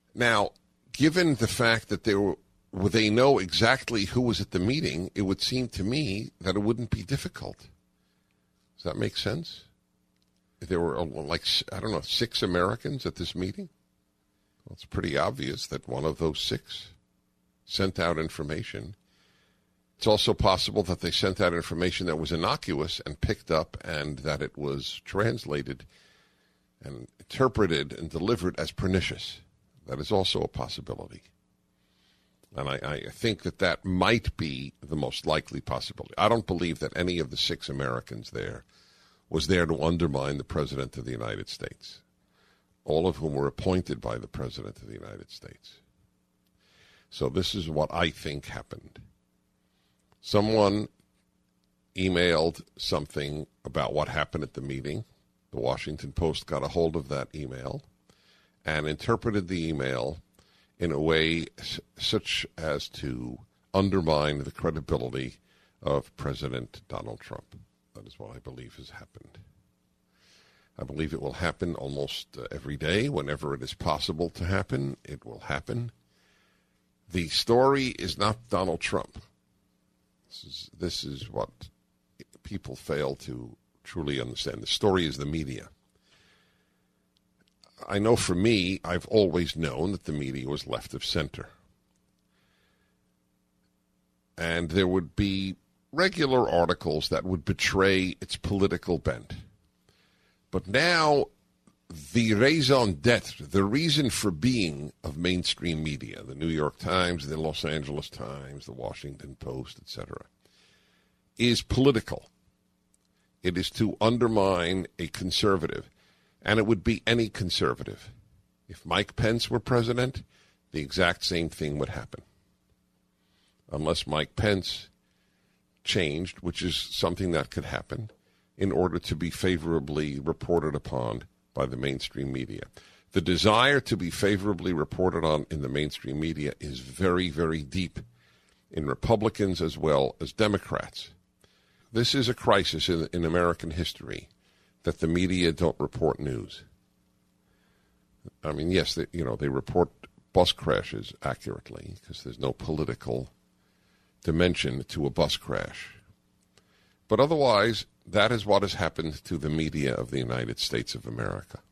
Now, given the fact that they know exactly who was at the meeting, it would seem to me that it wouldn't be difficult. Does that make sense? There were, 6 Americans at this meeting. Well, it's pretty obvious that one of those 6 sent out information. It's also possible that they sent out information that was innocuous and picked up, and that it was translated and interpreted and delivered as pernicious. That is also a possibility. And I think that might be the most likely possibility. I don't believe that any of the 6 Americans there was there to undermine the President of the United States, all of whom were appointed by the President of the United States. So this is what I think happened. Someone emailed something about what happened at the meeting. The Washington Post got a hold of that email and interpreted the email in a way such as to undermine the credibility of President Donald Trump. That is what I believe has happened. I believe it will happen almost every day. Whenever it is possible to happen, it will happen. The story is not Donald Trump. This is what people fail to truly understand. The story is the media. I know for me, I've always known that the media was left of center. And there would be regular articles that would betray its political bent. But now, the raison d'etre, the reason for being of mainstream media, the New York Times, the Los Angeles Times, the Washington Post, etc., is political. It is to undermine a conservative, and it would be any conservative. If Mike Pence were president, the exact same thing would happen. Unless Mike Pence changed, which is something that could happen, in order to be favorably reported upon by the mainstream media. The desire to be favorably reported on in the mainstream media is very, very deep in Republicans as well as Democrats. This is a crisis in American history, that the media don't report news. I mean, yes, they report bus crashes accurately because there's no political dimension to a bus crash. But otherwise, that is what has happened to the media of the United States of America.